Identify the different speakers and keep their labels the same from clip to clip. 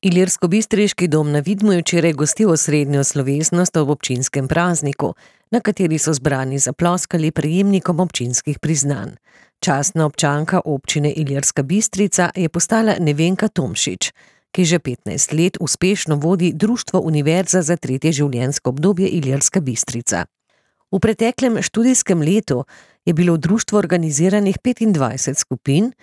Speaker 1: Ilirskobistriški dom na Vidmu je včeraj gostil osrednjo slovesnost ob občinskem prazniku, na kateri so zbrani zaploskali prejemnikom občinskih priznanj. Častna občanka občine Ilirska Bistrica je postala Nevenka Tomšič, ki že 15 let uspešno vodi Društvo Univerza za tretje življenjsko obdobje Ilirska Bistrica. V preteklem študijskem letu je bilo v društvu organiziranih 25 skupin,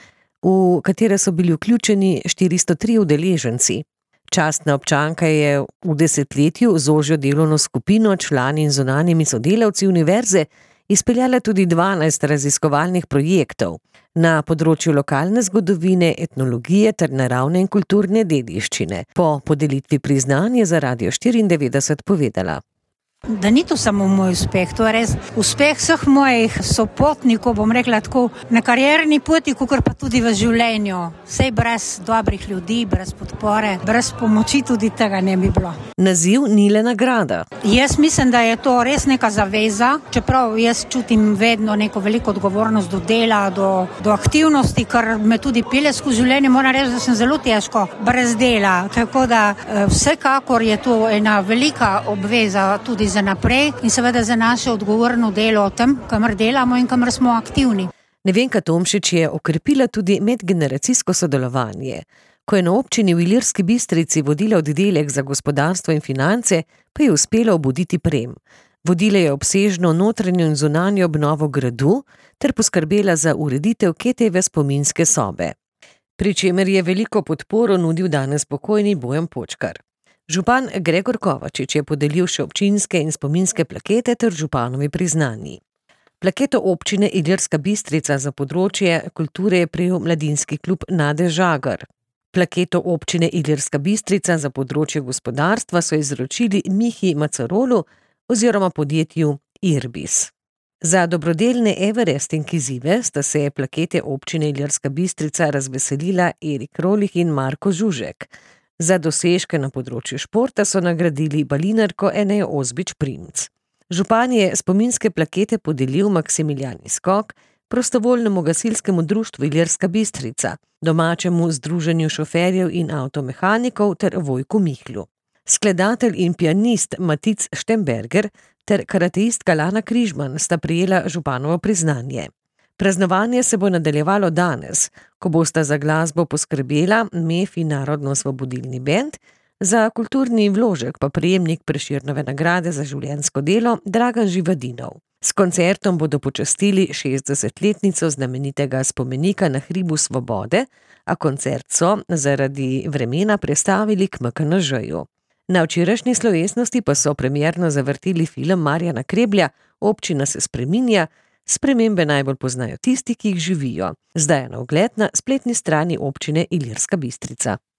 Speaker 1: v katere so bili vključeni 403 udeleženci. Častna občanka je v desetletju z ožjo delovno skupino, člani in zunanjimi sodelavci univerze izpeljala tudi 12 raziskovalnih projektov na področju lokalne zgodovine, etnologije ter naravne in kulturne dediščine. Po podelitvi priznanj je za Radio 94 povedala:
Speaker 2: Da ni to samo moj uspeh, to je res uspeh vseh mojih sopotnikov, bom rekla tako, na karierni poti, kakor pa tudi v življenju. Sej brez dobrih ljudi, brez podpore, brez pomoči tudi tega ne bi bilo.
Speaker 1: Naziv ni le nagrada.
Speaker 2: Jaz mislim, da je to res neka zaveza, čeprav jaz čutim vedno neko veliko odgovornost do dela, do aktivnosti, kar me tudi pelje skozi življenje. Moram reči, da sem zelo težko brez dela, tako da vsekakor je to ena velika obveza tudi za naprej in seveda za naše odgovorno delo o tem, kamor delamo in kamor smo aktivni.
Speaker 1: Nevenka Tomšič je okrepila tudi medgeneracijsko sodelovanje. Ko je na občini v Ilirski Bistrici vodila oddelek za gospodarstvo in finance, pa je uspela obuditi prem. Vodila je obsežno notranjo in zunanjo obnovo gradu ter poskrbela za ureditev Ketejeve spominske sobe. Pri čemer je veliko podporo nudil danes pokojni Bojan Počkar. Župan Gregor Kovačič je podelil še občinske in spominske plakete ter županovi priznanji. Plaketo občine Ilirska Bistrica za področje kulture je prejel mladinski klub Nade Žagar. Plaketo občine Ilirska Bistrica za področje gospodarstva so izročili Mihi Macarolu oziroma podjetju Irbis. Za dobrodelne everesting izzive sta se plakete občine Ilirska Bistrica razveselila Erik Rolih in Marko Žužek. Za dosežke na področju športa so nagradili balinarko Enejo Ozbič-Primc. Župan je spominske plakete podelil Maksimiljani Skok, prostovoljnemu gasilskemu društvu Ilirska Bistrica, domačemu združenju šoferjev in avtomehanikov ter Vojku Mihlju. Skladatelj in pianist Matic Štemberger ter karateistka Lana Križman sta prejela županovo priznanje. Praznovanje se bo nadaljevalo danes, ko bosta za glasbo poskrbela MEF in Narodno-osvobodilni bend, za kulturni vložek pa prejemnik Prešernove nagrade za življenjsko delo Dragan Živadinov. S koncertom bodo počastili 60-letnico znamenitega spomenika na hribu Svobode, a koncert so zaradi vremena prestavili k MKNŽ-ju. Na včerajšnji slovesnosti pa so premierno zavrtili film Marjana Kreblja Občina se spreminja. Spremembe najbolj poznajo tisti, ki jih živijo. Zdaj je na ogled na spletni strani občine Ilirska Bistrica.